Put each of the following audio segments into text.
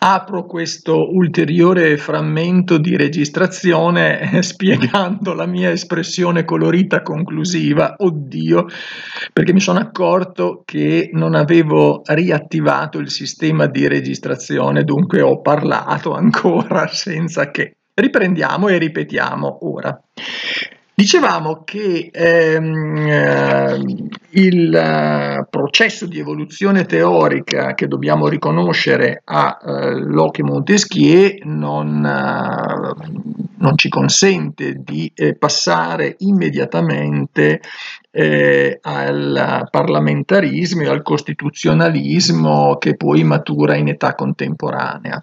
apro questo ulteriore frammento di registrazione spiegando la mia espressione colorita conclusiva, oddio, perché mi sono accorto che non avevo riattivato il sistema di registrazione, dunque ho parlato ancora senza che. Riprendiamo e ripetiamo ora. Dicevamo che il processo di evoluzione teorica che dobbiamo riconoscere a Locke e Montesquieu non ci consente di passare immediatamente al parlamentarismo e al costituzionalismo che poi matura in età contemporanea.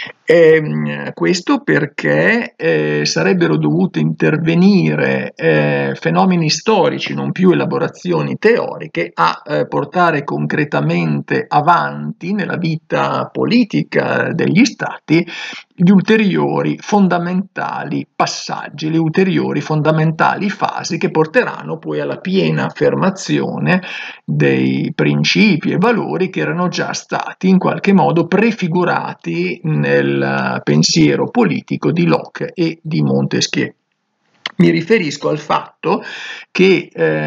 Questo perché sarebbero dovute intervenire fenomeni storici, non più elaborazioni teoriche, a portare concretamente avanti nella vita politica degli stati gli ulteriori fondamentali passaggi, le ulteriori fondamentali fasi che porteranno poi alla piena affermazione dei principi e valori che erano già stati in qualche modo prefigurati nel pensiero politico di Locke e di Montesquieu. Mi riferisco al fatto che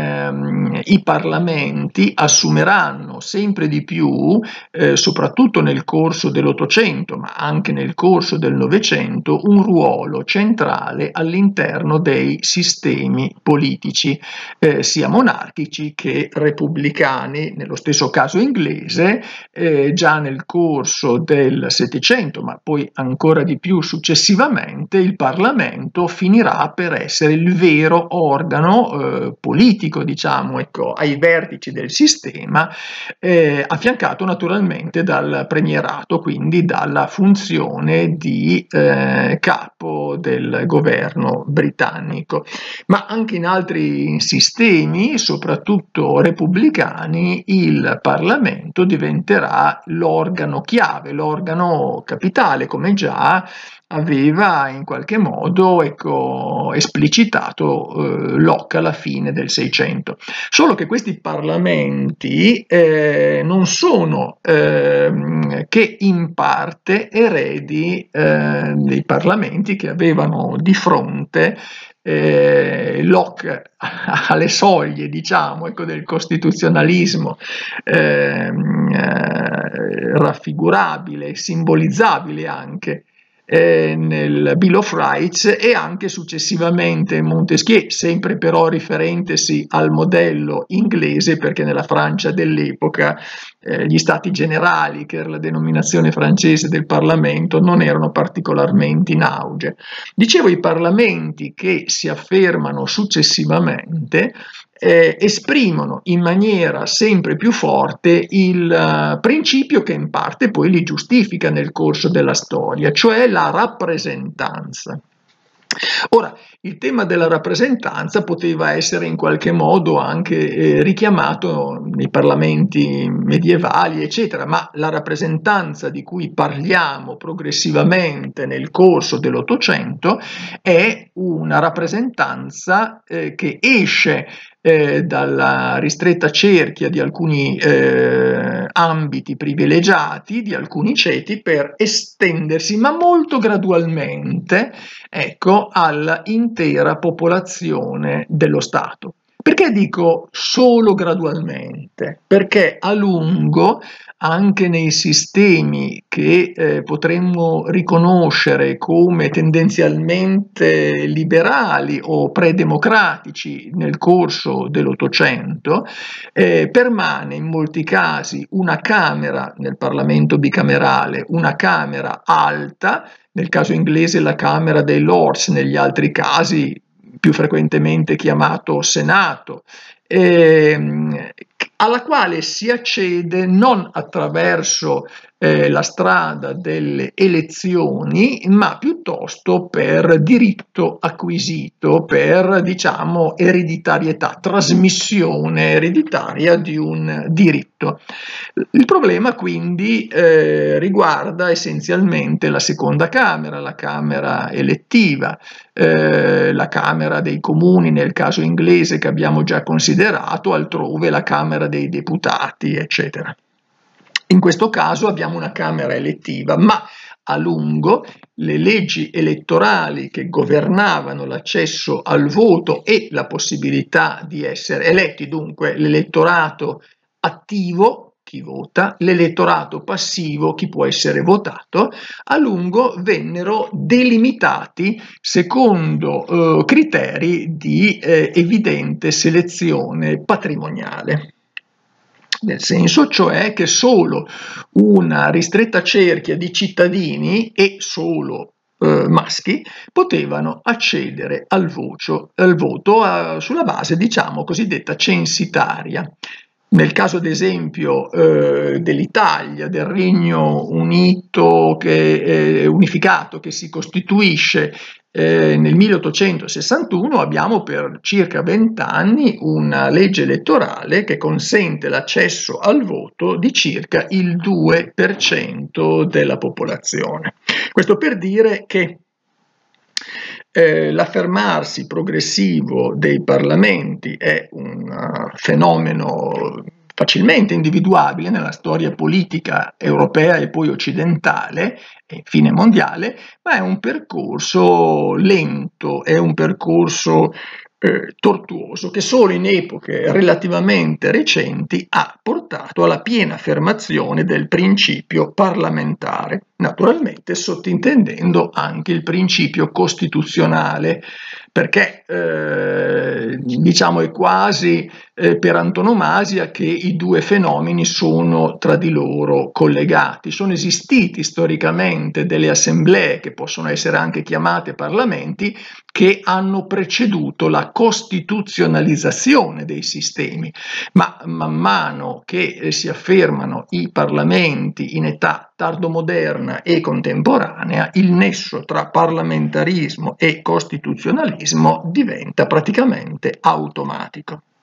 i parlamenti assumeranno sempre di più, soprattutto nel corso dell'Ottocento, ma anche nel corso del Novecento, un ruolo centrale all'interno dei sistemi politici, sia monarchici che repubblicani. Nello stesso caso inglese, già nel corso del Settecento, ma poi ancora di più successivamente, il Parlamento finirà per essere il vero organo politico, diciamo, ecco, ai vertici del sistema, affiancato naturalmente dal premierato, quindi dalla funzione di capo del governo britannico. Ma anche in altri sistemi, soprattutto repubblicani, il Parlamento diventerà l'organo chiave, l'organo capitale, come già aveva in qualche modo, ecco, esplicitato Locke alla fine del Seicento. Solo che questi parlamenti non sono che in parte eredi dei parlamenti che avevano di fronte Locke alle soglie, diciamo, ecco, del costituzionalismo raffigurabile, simbolizzabile anche nel Bill of Rights, e anche successivamente Montesquieu, sempre però riferentesi al modello inglese, perché nella Francia dell'epoca gli stati generali, che era la denominazione francese del Parlamento, non erano particolarmente in auge. Dicevo, i parlamenti che si affermano successivamente esprimono in maniera sempre più forte il principio che in parte poi li giustifica nel corso della storia, cioè la rappresentanza. Ora, il tema della rappresentanza poteva essere in qualche modo anche richiamato nei parlamenti medievali, eccetera, ma la rappresentanza di cui parliamo progressivamente nel corso dell'Ottocento è una rappresentanza che esce dalla ristretta cerchia di alcuni ambiti privilegiati, di alcuni ceti, per estendersi, ma molto gradualmente, ecco, all'intera popolazione dello Stato. Perché dico solo gradualmente? Perché a lungo, anche nei sistemi che potremmo riconoscere come tendenzialmente liberali o predemocratici nel corso dell'Ottocento, permane in molti casi una Camera nel Parlamento bicamerale, una Camera alta, nel caso inglese la Camera dei Lords, negli altri casi più frequentemente chiamato Senato, alla quale si accede non attraverso la strada delle elezioni, ma piuttosto per diritto acquisito, per, diciamo, ereditarietà, trasmissione ereditaria di un diritto. Il problema quindi riguarda essenzialmente la seconda Camera, la Camera elettiva, la Camera dei Comuni nel caso inglese che abbiamo già considerato, altrove la Camera dei Deputati, eccetera. In questo caso abbiamo una Camera elettiva, ma a lungo le leggi elettorali che governavano l'accesso al voto e la possibilità di essere eletti, dunque l'elettorato attivo, chi vota, l'elettorato passivo, chi può essere votato, a lungo vennero delimitati secondo criteri di evidente selezione patrimoniale. Nel senso cioè che solo una ristretta cerchia di cittadini e solo maschi potevano accedere al voto sulla base, diciamo, cosiddetta censitaria. Nel caso ad esempio dell'Italia, del Regno Unito unificato che si costituisce nel 1861, abbiamo per circa 20 anni una legge elettorale che consente l'accesso al voto di circa il 2% della popolazione. Questo per dire che l'affermarsi progressivo dei parlamenti è un fenomeno facilmente individuabile nella storia politica europea e poi occidentale e infine mondiale, ma è un percorso lento, è un percorso tortuoso che solo in epoche relativamente recenti ha portato alla piena affermazione del principio parlamentare, naturalmente sottintendendo anche il principio costituzionale, perché diciamo è quasi per antonomasia che i due fenomeni sono tra di loro collegati. Sono esistiti storicamente delle assemblee, che possono essere anche chiamate parlamenti, che hanno preceduto la costituzionalizzazione dei sistemi, ma man mano che si affermano i parlamenti in età tardomoderna e contemporanea, il nesso tra parlamentarismo e costituzionalismo diventa praticamente automatico.